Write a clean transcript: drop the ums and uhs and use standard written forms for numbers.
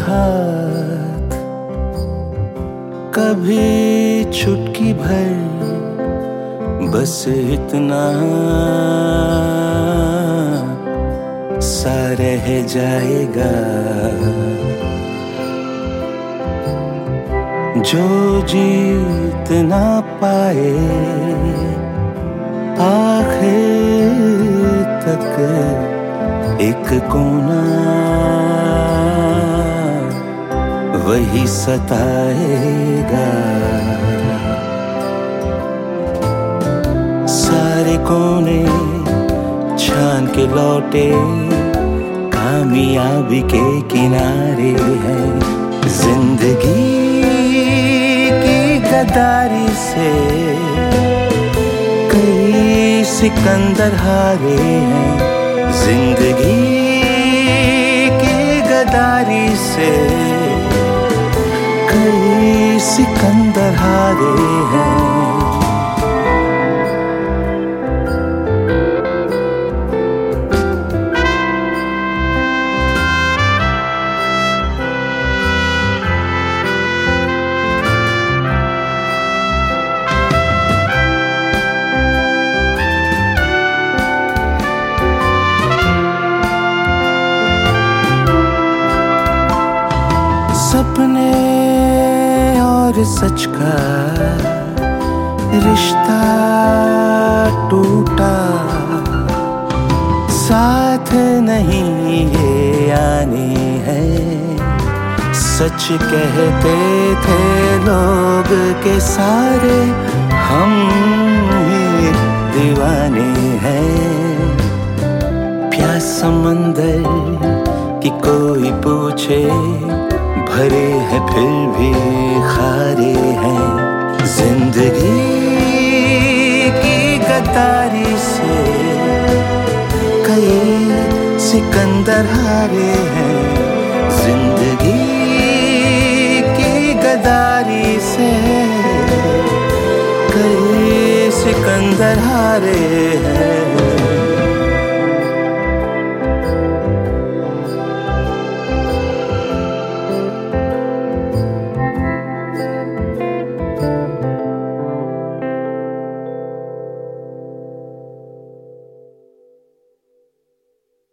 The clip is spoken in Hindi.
हाथ, कभी चुटकी भर, बस इतना सा रह जाएगा। जो जीत ना पाए आखिर तक एक कोना वही सताएगा। सारे कोने छान के लौटे कामयाबी के किनारे हैं। जिंदगी की गद्दारी से कई सिकंदर हारे हैं। जिंदगी की गद्दारी से कई सिकंदर हारे हैं। सपने और सच का रिश्ता टूटा, साथ नहीं ये आने हैं। सच कहते थे लोग के सारे हम ही दीवाने हैं। प्यास समंदर की कोई पूछे, भरे हैं फिर भी खारे हैं। जिंदगी की गद्दारी से कई सिकंदर हारे हैं। जिंदगी की गद्दारी से कई सिकंदर हारे हैं।